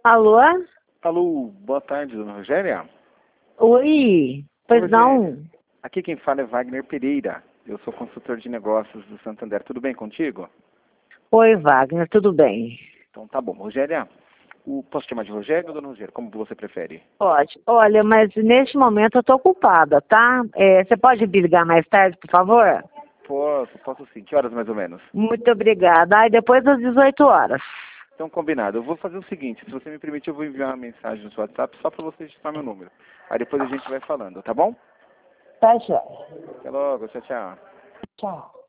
Alô? Alô, boa tarde, dona Rogéria. Oi, pois Rogéria, não? aqui quem fala é Wagner Pereira. Eu sou consultor de negócios do Santander. Tudo bem contigo? Oi, Wagner, tudo bem? Então tá bom. Rogéria, posso chamar de Rogério ou dona Rogéria? Como você prefere? Pode. Olha, mas neste momento eu tô ocupada, tá? Você pode me ligar mais tarde, por favor? Posso sim. Que horas mais ou menos? Muito obrigada. Aí depois das 18 horas. Então combinado. Eu vou fazer o seguinte, se você me permitir, eu vou enviar uma mensagem no seu WhatsApp só para você registrar meu número. Aí depois a gente vai falando, tá bom? Tá, joia. Até logo, tchau, tchau. Tchau.